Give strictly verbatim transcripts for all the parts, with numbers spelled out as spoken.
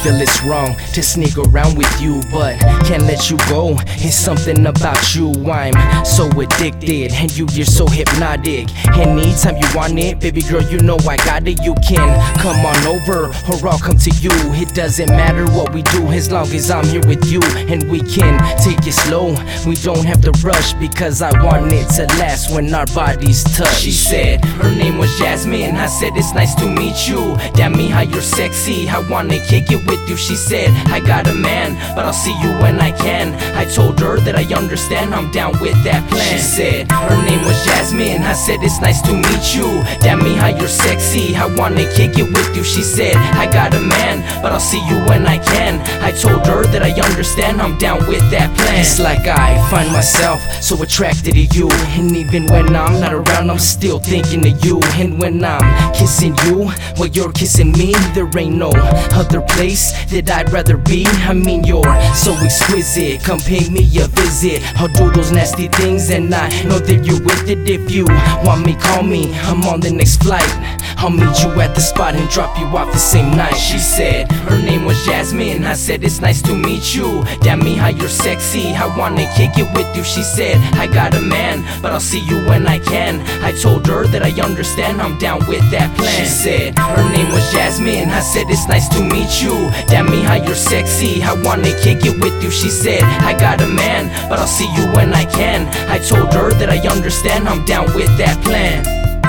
feel it's wrong to sneak around with you, but can't let you go. It's something about you, I'm so addicted, and you, you're so hypnotic. Anytime you want it, baby girl, you know I got it. You can come on over, or I'll come to you. It doesn't matter what we do, as long as I'm here with you. And we can take it slow, we don't have to rush, because I want it to last when our bodies touch. She said her name was Jasmine, I said it's nice to meet you. Damn me how you're sexy, I wanna kick it with you. She said I got a man, but I'll see you when I can. I told her that I understand, I'm down with that plan. She said her name was Jasmine, I said it's nice to meet you. Damn me how you're sexy, I wanna kick it with you. She said I got a man, but I'll see you when I can. I told her that I understand, I'm down with that plan. It's like I find myself so attracted to you, and even when I'm not around, I'm still thinking of you. And when I'm kissing you, well, you're kissing me. There ain't no other place that I'd rather be. I mean, you're so exquisite, come pay me a visit. I'll do those nasty things, and I know that you're with it. If you want me, call me, I'm on the next flight. I'll meet you at the spot and drop you off the same night. She said her name was Jasmine, I said it's nice to meet you. Damn me how you're sexy, I wanna kick it with you. She said I got a man, but I'll see you when I can. I told her that I understand, I'm down with that plan. She said her name was Jasmine, I said it's nice to meet you. Damn me how you're sexy, I wanna kick it with you. She said I got a man, but I'll see you when I can. I told her that I understand, I'm down with that plan.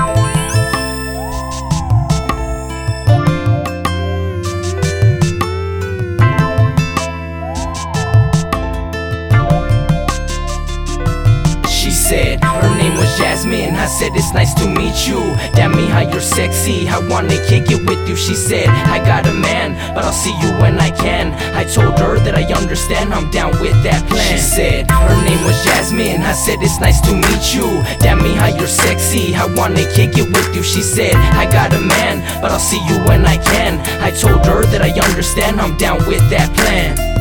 Said her name was Jasmine, I said it's nice to meet you. Damn me how you're sexy, I wanna kick it with you. She said I got a man, but I'll see you when I can. I told her that I understand, I'm down with that plan. She said her name was Jasmine, I said it's nice to meet you. Damn me how you're sexy, I wanna kick it with you. She said I got a man, but I'll see you when I can. I told her that I understand, I'm down with that plan.